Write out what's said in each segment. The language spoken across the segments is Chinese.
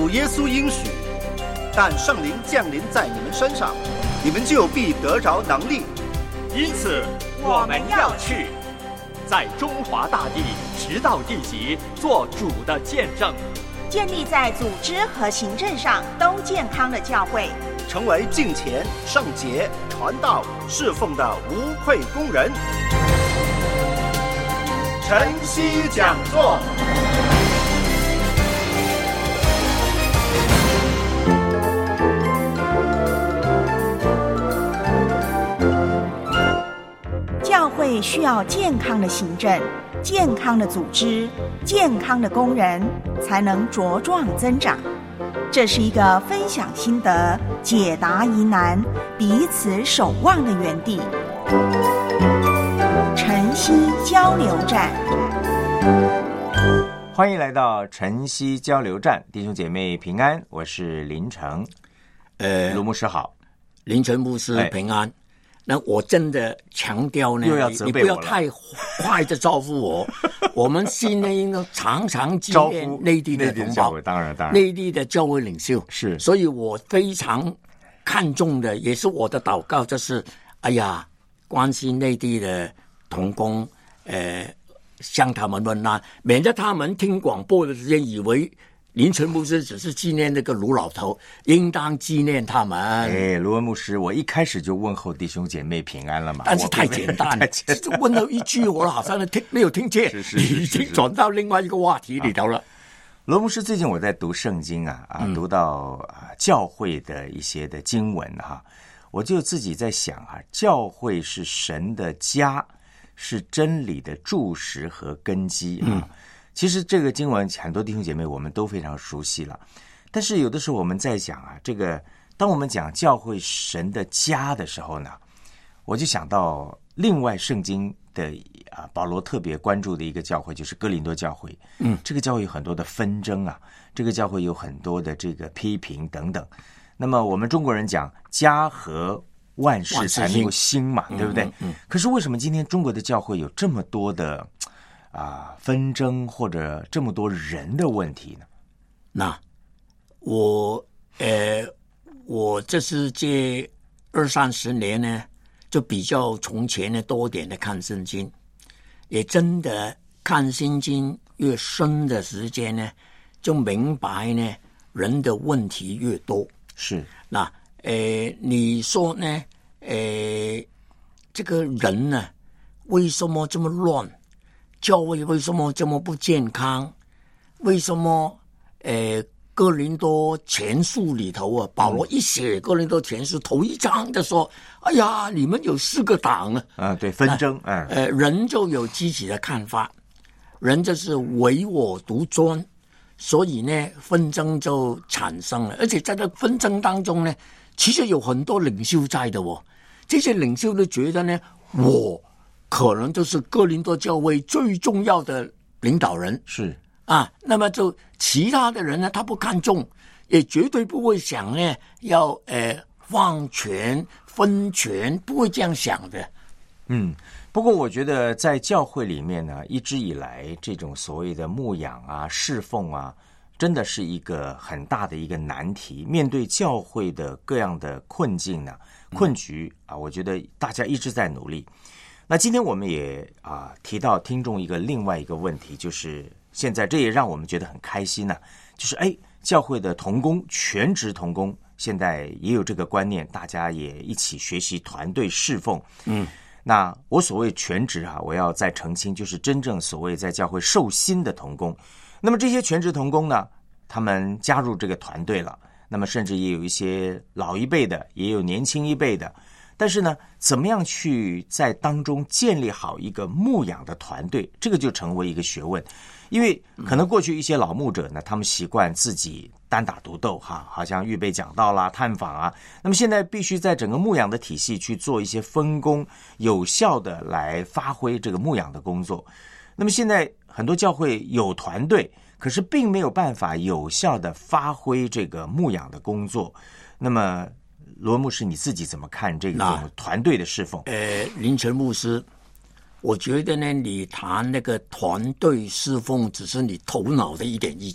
主耶稣应许，但圣灵降临在你们身上，你们就必得着能力。 因此我们要去，在中华大地直到地极做主的见证， 建立在组织和行政上都健康的教会， 成为敬虔、圣洁、传道、侍奉的无愧工人。晨曦讲座。 教会需要健康的行政、健康的组织、健康的工人，才能茁壮增长。这是一个分享心得、解答疑难、彼此守望的园地。晨曦交流站， 欢迎来到晨曦交流站，弟兄姐妹平安，我是林成。卢牧师好。 林成牧师平安。那我真的强调呢，你不要太快的招呼我。我们现在应该常常纪念内地的同胞， 当然， 内地的教会领袖是， 所以我非常看重的，也是我的祷告，就是关心内地的同工，向他们问安，免得他们听广播的时间以为林成牧师只是纪念那个卢老头，应当纪念他们。 卢文牧师，我一开始就问候弟兄姐妹平安了嘛， 但是太简单了，问候一句，我好像没有听见，已经转到另外一个话题里头了。 卢牧师，最近我在读圣经读到教会的一些的经文我就自己在想教会是神的家，是真理的柱石和根基其实这个经文很多弟兄姐妹我们都非常熟悉了，但是有的时候我们在讲这个当我们讲教会神的家的时候呢，我就想到另外圣经的保罗特别关注的一个教会，就是哥林多教会。这个教会有很多的纷争这个教会有很多的这个批评等等。那么我们中国人讲家和万事才能够兴嘛，对不对？可是为什么今天中国的教会有这么多的纷争或者这么多人的问题呢？ 那我这是这20-30年呢，就比较从前呢多点的看圣经，也真的看圣经越深的时间呢，就明白呢人的问题越多。 是那你说呢？这个人呢，为什么这么乱？教会为什么这么不健康？为什么哥林多前书里头保罗一写哥林多前书头一章就说：“哎呀，你们有4个党对，纷争人就有自己的看法，人就是唯我独尊，所以呢，纷争就产生了。而且在这纷争当中呢，其实有很多领袖在的这些领袖都觉得呢，我可能就是哥林多教会最重要的领导人， 是那么就其他的人呢，他不看重，也绝对不会想呢要放权分权，不会这样想的。 不过我觉得在教会里面呢，一直以来这种所谓的牧养侍奉真的是一个很大的一个难题。面对教会的各样的困境呢、困局我觉得大家一直在努力。那今天我们也提到听众另外一个问题，就是现在这也让我们觉得很开心就是教会的同工，全职同工现在也有这个观念，大家也一起学习团队侍奉。那我所谓全职我要再澄清，就是真正所谓在教会受薪的同工。那么这些全职同工呢，他们加入这个团队了，那么甚至也有一些老一辈的，也有年轻一辈的。但是呢，怎么样去在当中建立好一个牧养的团队，这个就成为一个学问。因为可能过去一些老牧者呢，他们习惯自己单打独斗好像预备讲道啦、探访那么现在必须在整个牧养的体系去做一些分工，有效的来发挥这个牧养的工作。那么现在很多教会有团队，可是并没有办法有效的发挥这个牧养的工作。那么罗牧师，你自己怎么看这个团队的侍奉？ 林成牧师，我觉得呢，你谈那个团队侍奉只是你头脑的一点意见，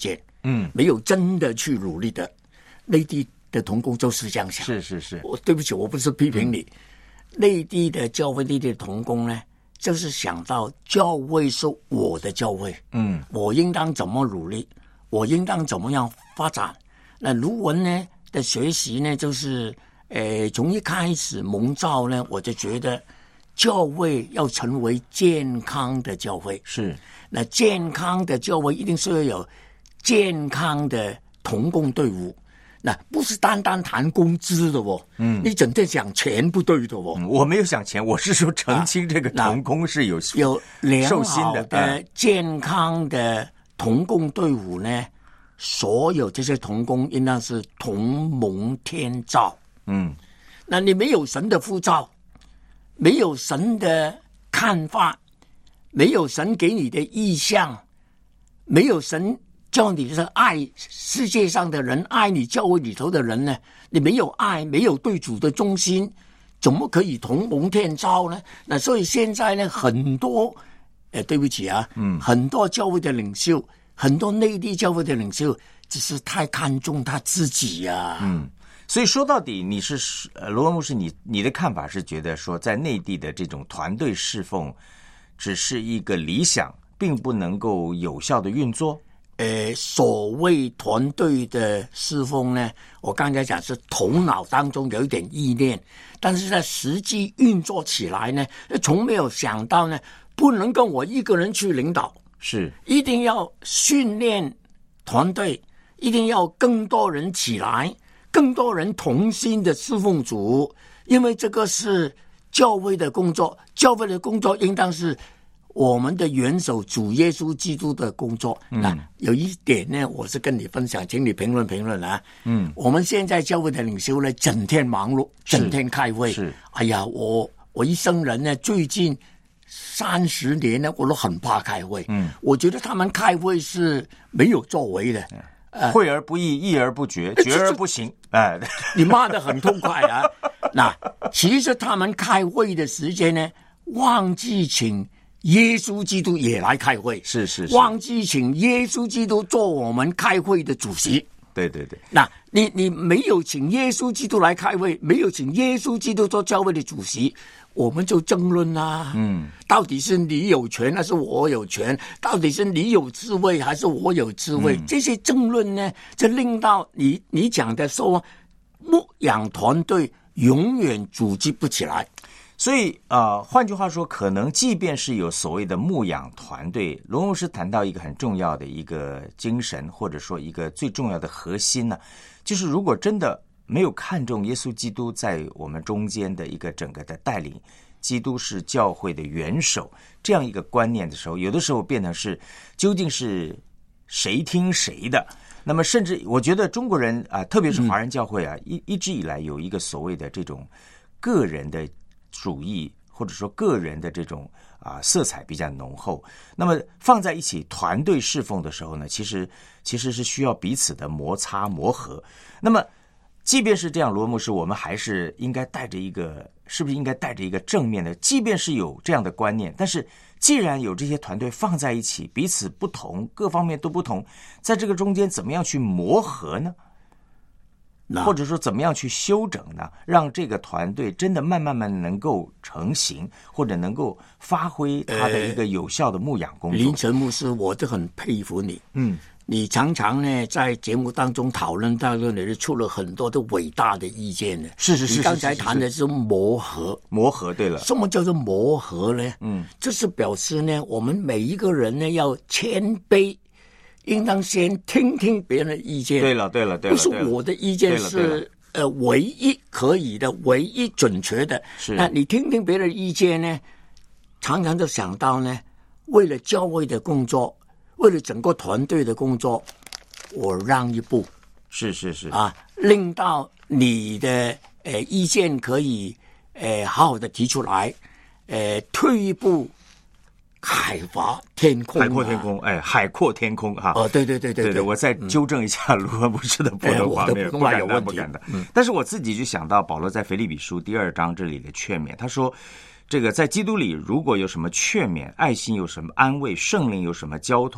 没有真的去努力的。内地的同工就是这样想。 是。 对不起，我不是批评你。内地的教会，内地的同工呢，就是想到教会是我的教会，我应当怎么努力，我应当怎么样发展。那卢文呢的学习呢，就是从一开始蒙召呢，我就觉得教会要成为健康的教会。 是， 那健康的教会一定是要有健康的同工队伍。那不是单单谈工资的哦，你整天讲钱不对的哦。 我没有想钱，我是说澄清这个同工是有良好的健康的同工队伍呢，所有这些同工应当是同蒙天召。那你没有神的呼召，没有神的看法，没有神给你的意向，没有神叫你是爱世界上的人，爱你教会里头的人呢？你没有爱，没有对主的忠心，怎么可以同蒙天召呢？那所以现在呢，很多对不起啊，很多教会的领袖，很多内地教会的领袖，只是太看重他自己啊。 所以说到底，你是罗文牧师，你的看法是觉得说，在内地的这种团队侍奉，只是一个理想，并不能够有效的运作。 所谓团队的侍奉呢，我刚才讲是头脑当中有一点意念，但是在实际运作起来呢，从没有想到呢，不能跟我一个人去领导， 是一定要训练团队，一定要更多人起来，更多人同心的侍奉主，因为这个是教会的工作，教会的工作应当是我们的元首主耶稣基督的工作。那有一点呢，我是跟你分享，请你评论啊。我们现在教会的领袖呢，整天忙碌，整天开会。 是， 哎呀，我一生人呢，最近30年呢，我都很怕开会。我觉得他们开会是没有作为的。 会而不议，议而不决，决而不行。 你骂得很痛快啊。那其实他们开会的时间呢，忘记请耶稣基督也来开会， 是， 忘记请耶稣基督做我们开会的主席。 对。 那你没有请耶稣基督来开会，没有请耶稣基督做教会的主席，我们就争论啦。到底是你有权还是我有权？到底是你有智慧还是我有智慧？这些争论呢，就令到你讲的说，牧养团队永远组织不起来。 所以换句话说，可能即便是有所谓的牧养团队，罗牧师谈到一个很重要的一个精神，或者说一个最重要的核心呢，就是如果真的没有看重耶稣基督在我们中间的一个整个的带领，基督是教会的元首这样一个观念的时候，有的时候变成是究竟是谁听谁的。那么甚至我觉得中国人特别是华人教会一直以来有一个所谓的这种个人的主义，或者说个人的这种色彩比较浓厚。那么放在一起团队侍奉的时候呢，其实是需要彼此的摩擦磨合。那么即便是这样，罗牧师，我们还是应该带着一个，是不是应该带着一个正面的？即便是有这样的观念，但是既然有这些团队放在一起，彼此不同，各方面都不同，在这个中间怎么样去磨合呢？或者说怎么样去修整呢？让这个团队真的慢慢能够成型，或者能够发挥它的一个有效的牧养工作。 林晨牧师，我就很佩服你。你常常呢在节目当中讨论到你是出了很多的伟大的意见呢。 是。 你刚才谈的是磨合。 对了。 什么叫做磨合呢？这是表示呢，我们每一个人呢要谦卑。应当先听听别人的意见。对了，不是我的意见是唯一可以的，唯一准确的。 是。 那你听听别人的意见呢，常常就想到呢，为了教会的工作，为了整个团队的工作，我让一步。 是令到你的意见可以好好的提出来，退一步。海阔天空海阔天空哈！ 对， 我再纠正一下卢文牧师的普通话， 我的普通话有问题， 不敢的。但是我自己就想到保罗在腓立比书第2章这里的劝勉，他说：“这个在基督里，如果有什么劝勉，爱心有什么安慰，圣灵有什么交通，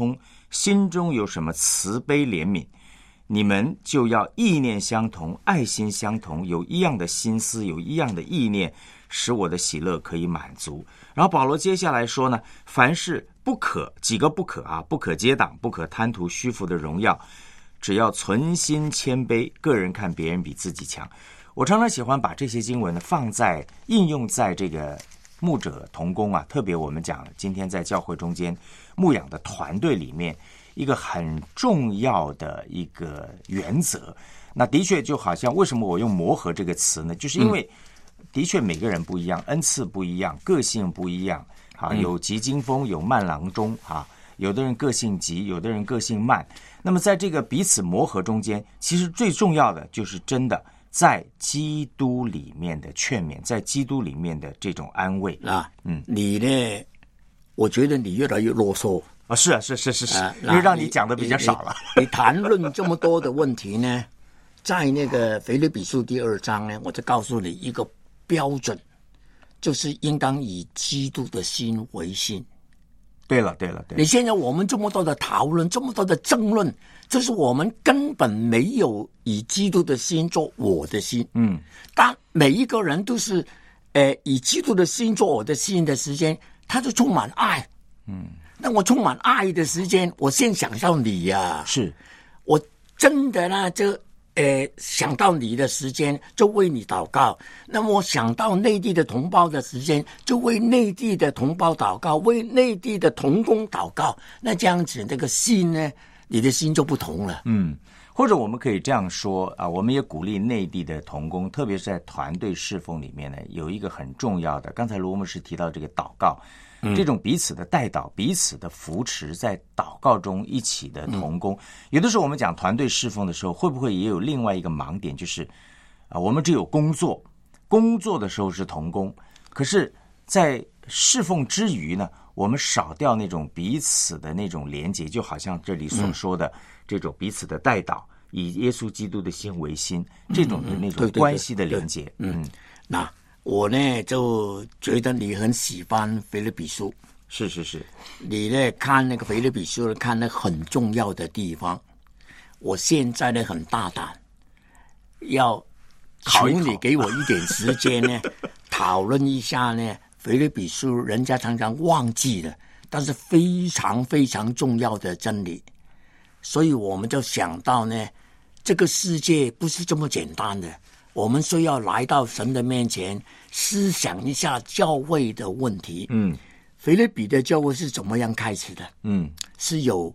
心中有什么慈悲怜悯，你们就要意念相同，爱心相同，有一样的心思，有一样的意念，使我的喜乐可以满足。然后保罗接下来说呢，凡事不可，几个不可啊，不可结党，不可贪图虚浮的荣耀，只要存心谦卑，个人看别人比自己强。我常常喜欢把这些经文呢应用在这个牧者同工啊，特别我们讲今天在教会中间牧养的团队里面一个很重要的一个原则。那的确就好像为什么我用磨合这个词呢，就是因为的确每个人不一样，恩赐不一样，个性不一样啊，有急惊风，有慢郎中啊，有的人个性急，有的人个性慢。那么在这个彼此磨合中间，其实最重要的就是真的在基督里面的劝勉，在基督里面的这种安慰啊。你呢？我觉得你越来越啰嗦啊！是啊，是，因为让你讲的比较少了。 你谈论这么多的问题呢，在那个腓立比书第2章呢，我就告诉你一个标准，就是应当以基督的心为心。 对了。 你现在我们这么多的讨论，这么多的争论，就是我们根本没有以基督的心做我的心。当每一个人都是以基督的心做我的心的时间，他就充满爱。那我充满爱的时间，我先想到你呀。 是， 我真的呢就想到你的时间，就为你祷告。那么我想到内地的同胞的时间，就为内地的同胞祷告，为内地的同工祷告。那这样子，这个心呢，你的心就不同了。 或者我们可以这样说啊，我们也鼓励内地的同工，特别是在团队侍奉里面呢，有一个很重要的，刚才罗牧师提到这个祷告。这种彼此的代祷，彼此的扶持，在祷告中一起的同工。有的时候我们讲团队侍奉的时候，会不会也有另外一个盲点，就是我们只有工作的时候是同工，可是在侍奉之余呢，我们少掉那种彼此的那种连结，就好像这里所说的这种彼此的代祷，以耶稣基督的心为心，这种的那种关系的连结。 那我呢就觉得你很喜欢腓立比书。 是， 你呢看那个腓立比书，看那很重要的地方。我现在呢很大胆，要求你给我一点时间呢讨论一下呢腓立比书，人家常常忘记了，但是非常非常重要的真理。所以我们就想到呢，这个世界不是这么简单的，我们需要来到神的面前，思想一下教会的问题。腓立比的教会是怎么样开始的？是有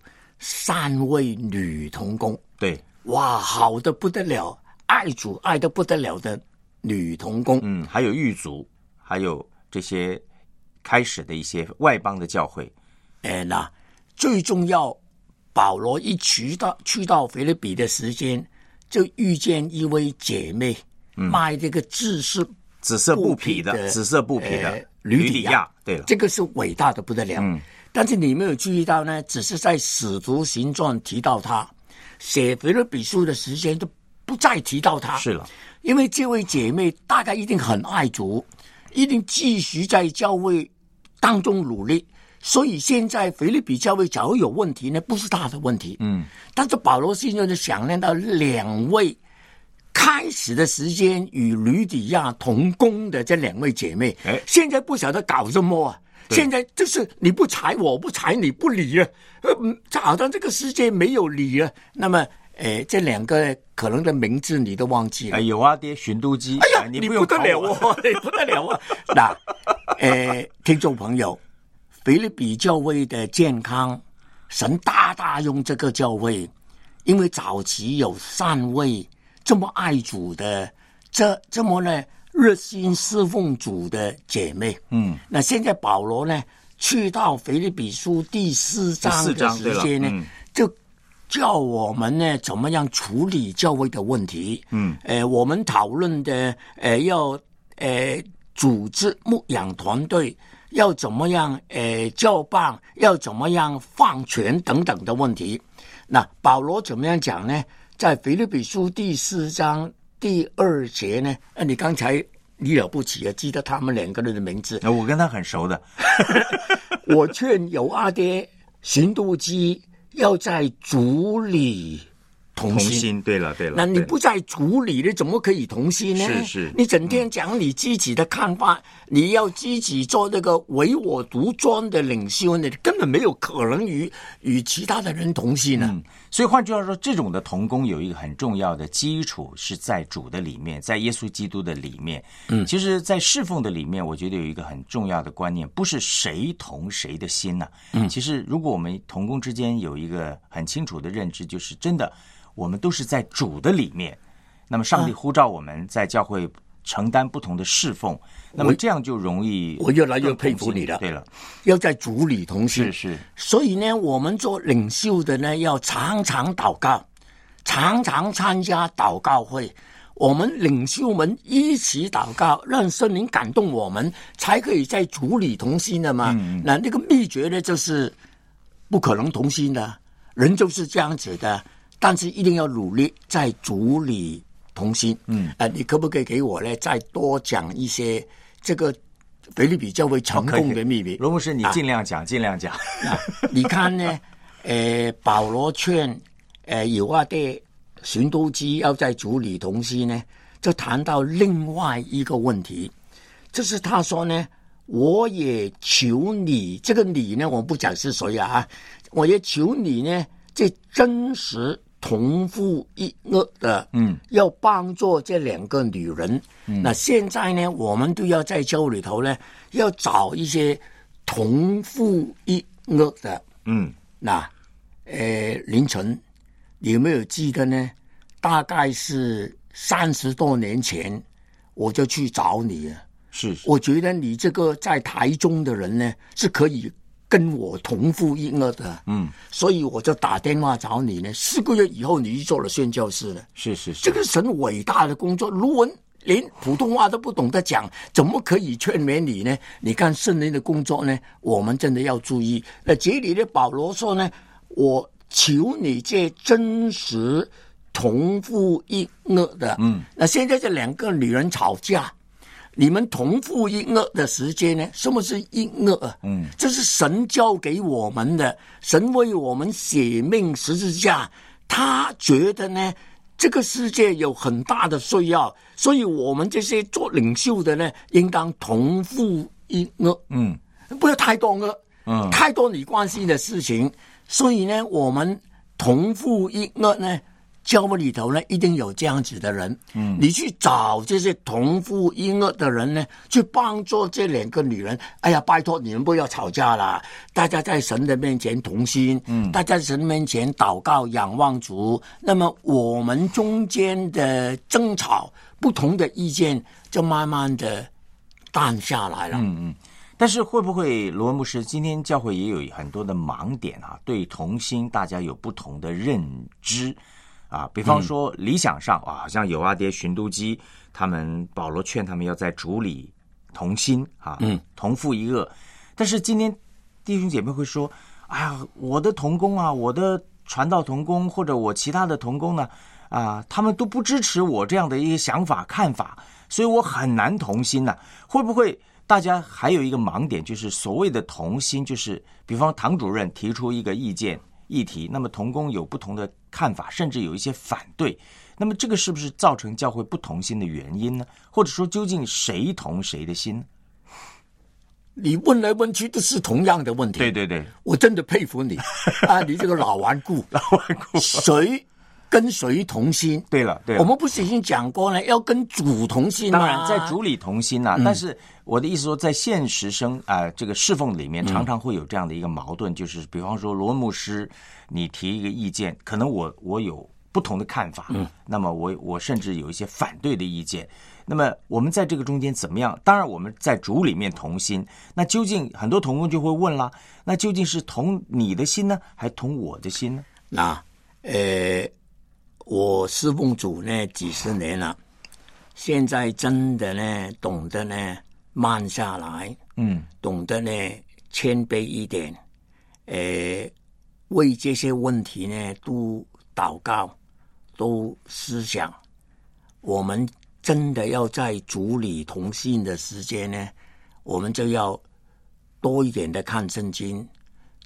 3位女同工。 对， 哇，好的不得了，爱主爱得不得了的女同工。 还有狱卒，还有这些开始的一些外邦的教会。 那最重要，保罗一去到腓立比的时间，就遇见一位姐妹，卖这个紫色布匹的吕底亚。对了，这个是伟大的不得了。但是你没有注意到呢，只是在使徒行传提到他，写腓立比书的时间都不再提到他。是了，因为这位姐妹大概一定很爱主，一定继续在教会当中努力，所以现在腓立比教会假如有问题呢，不是他的问题。但是保罗现在就想念到2位开始的时间与吕底亚同工的这2位姐妹，现在不晓得搞什么啊！现在就是你不睬我，不睬你，不理了，好像这个世界没有理了。那么，这2个可能的名字你都忘记了。 有啊，爹，寻都基。 哎呀，你不得了哦，你不得了啊！那，听众朋友，腓立比教会的健康，神大大用这个教会，因为早期有3位这么爱主的，这么呢热心侍奉主的姐妹。那现在保罗呢去到腓立比书第4章的时间呢，就叫我们呢怎么样处理教会的问题。我们讨论的要组织牧养团队，要怎么样交棒，要怎么样放权等等的问题。那保罗怎么样讲呢？在腓立比书第4章第2节呢，你刚才你了不起啊，记得他们2个人的名字。 我跟他很熟的。 我劝友阿爹、寻都基要在主里同心。 对了。 那你不在主里，你怎么可以同心呢？ 是。 你整天讲你自己的看法，你要自己做那个唯我独尊的领袖，你根本没有可能与其他的人同心呢。 所以换句话说，这种的同工有一个很重要的基础是在主的里面，在耶稣基督的里面。其实在侍奉的里面，我觉得有一个很重要的观念，不是谁同谁的心呢。其实如果我们同工之间有一个很清楚的认知，就是真的我们都是在主的里面，那么上帝呼召我们在教会承担不同的侍奉，那么这样就容易。 我越来越佩服你了。 对了， 要在主里同心。 是。 所以呢，我们做领袖的呢，要常常祷告，常常参加祷告会。我们领袖们一起祷告，让圣灵感动我们，才可以在主里同心的嘛。那个秘诀呢，就是不可能同心的，人就是这样子的。但是一定要努力在主里同心。你可不可以给我呢再多讲一些这个腓立比教会成功的秘密？ 罗牧师，你尽量讲，尽量讲。 你看呢，保罗劝以弗所寻都基要在主里同心呢，就谈到另外一个问题，就是他说呢，我也求你，这个你呢，我不讲是谁啊，我也求你呢，这真实同父异母的，要帮助这两个女人。那现在呢，我们都要在教里头呢，要找一些同父异母的。那凌晨，你有没有记得呢？大概是30多年前，我就去找你了。 是， 我觉得你这个在台中的人呢，是可以跟我同父异母的。所以我就打电话找你呢。4个月以后，你去做了宣教士了。 是。 这个是很伟大的工作。卢文连普通话都不懂得讲，怎么可以劝勉你呢？你看圣灵的工作呢，我们真的要注意。那这里的保罗说呢，我求你这真实同父异母的。那现在这两个女人吵架，你们同父异母的时间呢？什么是异母啊？这是神交给我们的，神为我们写命十字架，他觉得呢，这个世界有很大的需要，所以我们这些做领袖的呢，应当同父异母。不要太多太多你关心的事情。所以呢，我们同父异母呢，教会里头呢，一定有这样子的人。你去找这些同父异母的人呢，去帮助这两个女人。哎呀，拜托你们不要吵架啦，大家在神的面前同心，大家在神面前祷告仰望主。那么我们中间的争吵、不同的意见，就慢慢的淡下来了。 但是会不会罗文牧师，今天教会也有很多的盲点啊？对同心大家有不同的认知啊。比方说理想上好像友阿爹、寻都基他们，保罗劝他们要在主里同心啊，同父一轭。但是今天弟兄姐妹会说，哎呀，我的同工啊，我的传道同工或者我其他的同工呢，他们都不支持我这样的一些想法看法，所以我很难同心呢。会不会大家还有一个盲点，就是所谓的同心，就是比方唐主任提出一个议题，那么同工有不同的看法，甚至有一些反对，那么这个是不是造成教会不同心的原因呢？或者说究竟谁同谁的心呢？ 你问来问去都是同样的问题。 对， 我真的佩服你你这个老顽固谁跟谁同心？ 对了， 我们不是已经讲过呢，要跟主同心吗？ 当然，在主里同心但是我的意思说，在现实这个侍奉里面，常常会有这样的一个矛盾，就是比方说罗文牧师，你提一个意见，可能我有不同的看法，那么我甚至有一些反对的意见。那么我们在这个中间怎么样？当然我们在主里面同心，那究竟很多同工就会问啦，那究竟是同你的心呢，还同我的心呢？ 那我侍奉主呢几十年了，现在真的呢懂得呢慢下来，懂得呢谦卑一点，为这些问题呢都祷告，都思想。我们真的要在主里同心的时间呢，我们就要多一点的看圣经，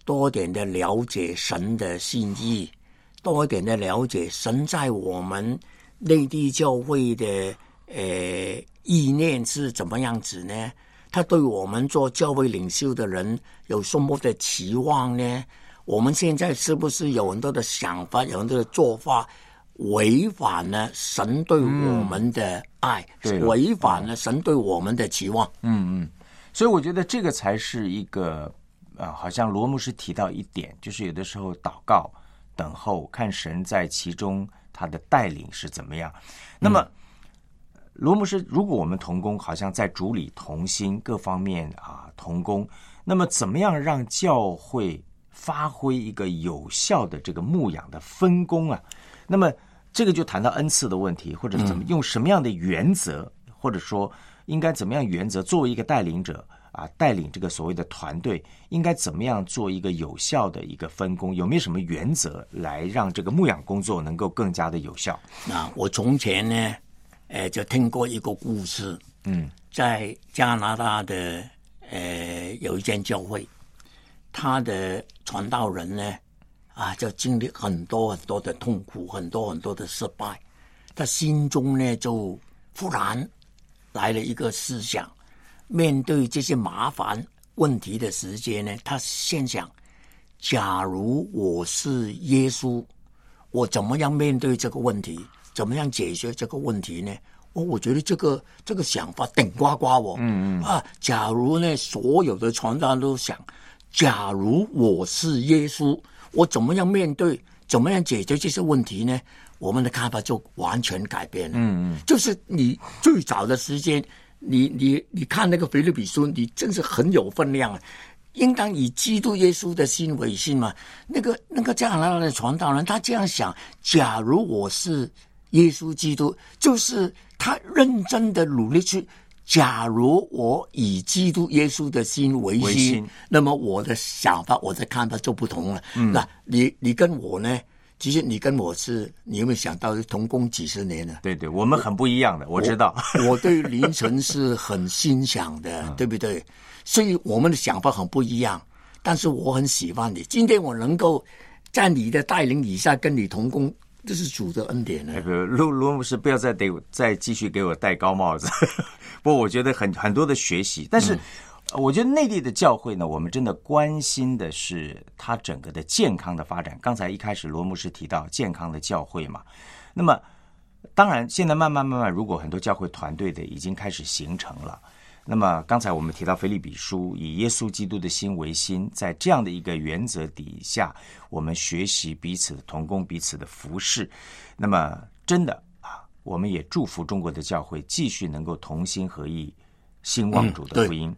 多一点的了解神的心意，多一点的了解神在我们内地教会的意念是怎么样子呢？他对我们做教会领袖的人有什么的期望呢？我们现在是不是有很多的想法，有很多的做法违反了神对我们的爱，违反了神对我们的期望？ 所以我觉得这个才是一个好像罗牧师提到一点，就是有的时候祷告等候，看神在其中他的带领是怎么样。那么罗牧师，如果我们同工好像在主里同心，各方面同工，那么怎么样让教会发挥一个有效的这个牧养的分工啊？那么这个就谈到恩赐的问题，或者怎么用什么样的原则，或者说应该怎么样原则，作为一个带领者带领这个所谓的团队，应该怎么样做一个有效的一个分工？有没有什么原则来让这个牧养工作能够更加的有效？ 我从前呢就听过一个故事，在加拿大的有一间教会，他的传道人呢就经历很多很多的痛苦，很多很多的失败，他心中呢就忽然来了一个思想，面对这些麻烦问题的时间呢，他先想，假如我是耶稣，我怎么样面对这个问题，怎么样解决这个问题呢？我觉得这个想法顶呱呱假如呢，所有的传道人都想，假如我是耶稣，我怎么样面对，怎么样解决这些问题呢？我们的看法就完全改变了。就是你最早的时间，你看那个腓立比书，你真是很有分量啊！应当以基督耶稣的心为心嘛。那个加拿大的传道人，他这样想：假如我是耶稣基督，就是他认真的努力去。假如我以基督耶稣的心为心，那么我的想法，我的看法就不同了。那你跟我呢？其实你跟我你有没有想到同工几十年了？ 对，我们很不一样的，我知道。 我对凌晨是很欣赏的，对不对？所以我们的想法很不一样，但是我很喜欢你。今天我能够在你的带领以下跟你同工，这是主的恩典呢。 罗牧师不要再继续给我戴高帽子。不过我觉得很多的学习，但是我觉得内地的教会呢，我们真的关心的是它整个的健康的发展。刚才一开始罗牧师提到健康的教会嘛，那么当然现在慢慢，如果很多教会团队的已经开始形成了，那么刚才我们提到腓立比书，以耶稣基督的心为心，在这样的一个原则底下，我们学习彼此的同工，彼此的服事。那么真的我们也祝福中国的教会继续能够同心合意，兴旺主的福音。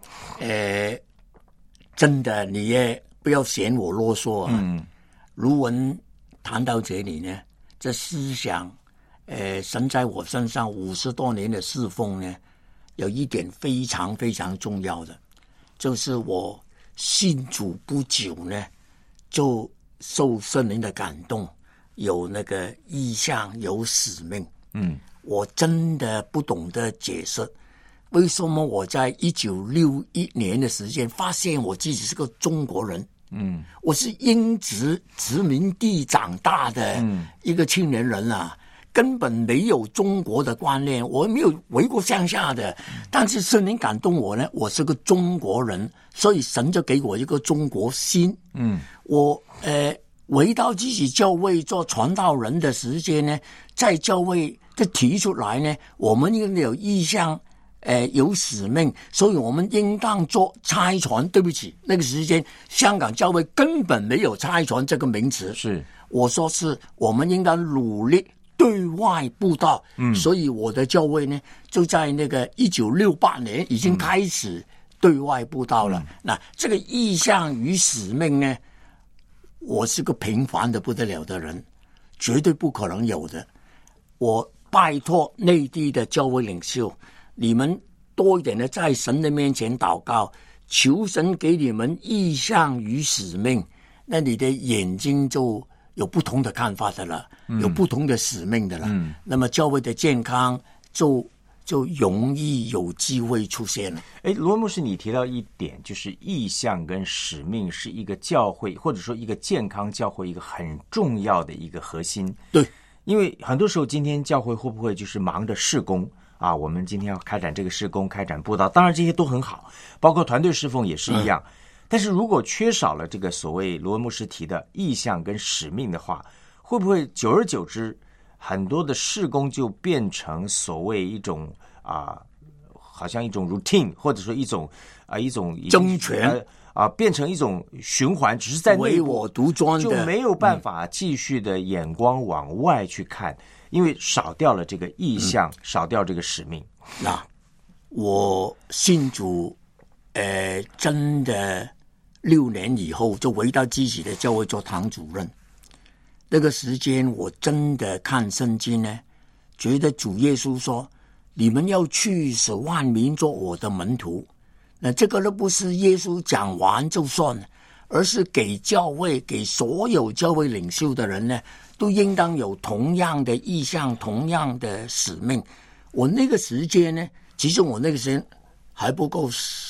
真的你也不要嫌我啰嗦啊。卢文谈到这里呢，这思想神在我身上50多年的侍奉呢，有一点非常非常重要的，就是我信主不久呢，就受圣灵的感动，有那个意向，有使命。我真的不懂得解释为什么我在1961年的时间发现我自己是个中国人。我是英殖民地长大的一个青年人啊，根本没有中国的观念，我没有回过乡下的。但是圣灵感动我呢，我是个中国人，所以神就给我一个中国心。我回到自己教会做传道人的时间呢，在教会就提出来呢，我们应该有意向，有使命，所以我们应当做差传。对不起，那个时间香港教会根本没有差传这个名词。 是我说是我们应该努力对外布道。所以我的教会呢，就在那个1968年已经开始对外布道了。那这个意向与使命呢，我是个平凡的不得了的人，绝对不可能有的。我拜托内地的教会领袖，你们多一点的在神的面前祷告，求神给你们意向与使命，那你的眼睛就有不同的看法的了，有不同的使命的了。那么教会的健康就就容易有机会出现了。 罗牧师，你提到一点，就是意向跟使命是一个教会或者说一个健康教会一个很重要的一个核心。 对， 因为很多时候今天教会会不会就是忙着事工啊？我们今天要开展这个事工，开展布道，当然这些都很好，包括团队侍奉也是一样。但是如果缺少了这个所谓罗文牧师提的意向跟使命的话，会不会久而久之，很多的事工就变成所谓一种好像一种 routine， 或者说一种争权变成一种循环，只是在内部唯我独尊的， 就没有办法继续的眼光往外去看，因为少掉了这个意向，少掉这个使命。 那我信主，真的6年以后就回到自己的教会做堂主任。那个时间我真的看圣经呢，觉得主耶稣说，你们要去使万民做我的门徒。那这个都不是耶稣讲完就算，而是给教会，给所有教会领袖的人呢，都应当有同样的意向，同样的使命。我那个时间呢，其实我那个时间还不够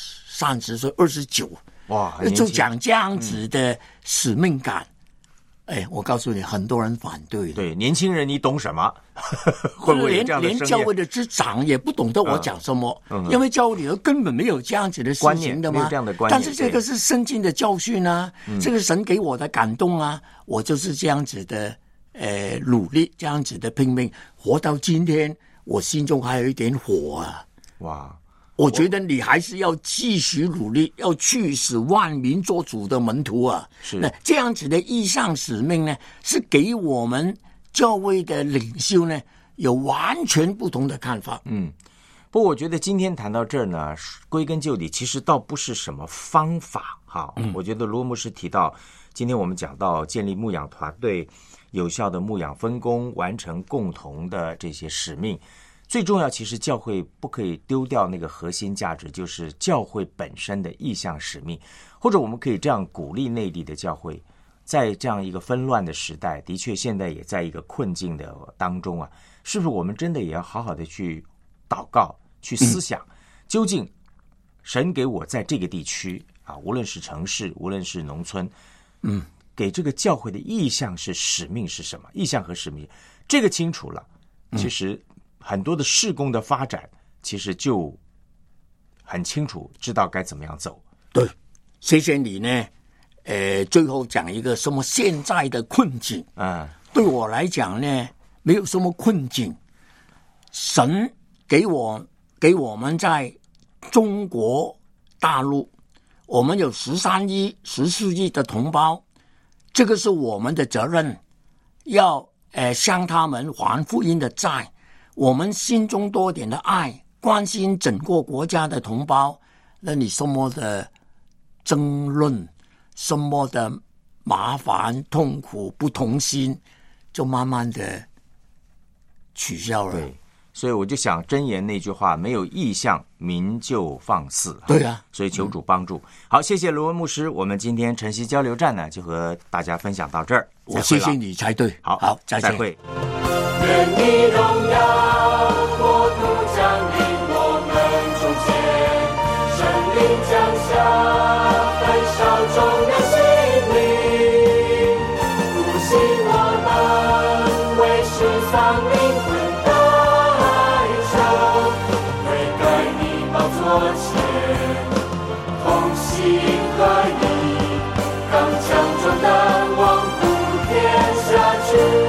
30岁，29， 哇， 就讲这样子的使命感。我告诉你，很多人反对。 对，年轻人你懂什么？会不会有这样的声音？ 连教会的执掌也不懂得我讲什么，因为教会里头根本没有这样子的事情的嘛， 没有这样的观念。 但是这个是圣经的教训啊，这个神给我的感动啊，我就是这样子的努力，这样子的拼命，活到今天，我心中还有一点火啊！ 哇！ 我觉得你还是要继续努力，要去使万民做主的门徒啊！ 是， 那这样子的意向使命呢，是给我们教会的领袖呢有完全不同的看法。 不过我觉得今天谈到这儿呢，归根究底，其实倒不是什么方法哈。我觉得罗牧师提到，今天我们讲到建立牧养团队，有效的牧养分工，完成共同的这些使命。最重要，其实教会不可以丢掉那个核心价值，就是教会本身的意向使命。或者我们可以这样鼓励内地的教会，在这样一个纷乱的时代，的确现在也在一个困境的当中啊，是不是我们真的也要好好的去祷告，去思想，究竟神给我在这个地区啊，无论是城市，无论是农村，给这个教会的意向是使命是什么？意向和使命这个清楚了，其实很多的事工的发展其实就很清楚，知道该怎么样走。 对，谢谢你呢。最后讲一个什么现在的困境对我来讲呢，没有什么困境。神给我们在中国大陆，我们有13亿、14亿的同胞，这个是我们的责任，要向他们还福音的债。我们心中多点的爱，关心整个国家的同胞，那你什么的争论，什么的麻烦痛苦不同心，就慢慢的取消了。 对，所以我就想箴言那句话，没有意向民就放肆。 对啊， 所以求主帮助。好，谢谢罗文牧师，我们今天晨曦交流站呢就和大家分享到这儿。 我谢谢你才对。 好， 再见。 再会。 愿你荣耀国度降临我们中间，圣灵降下，焚烧众人心灵，复兴我们，为世丧灵魂代赎，悔改你宝座前，同心合一，刚强壮胆，望普天下去。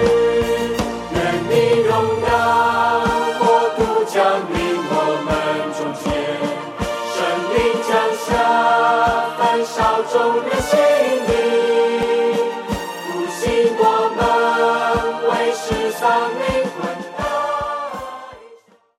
降临我们中间，圣灵降下，焚烧众人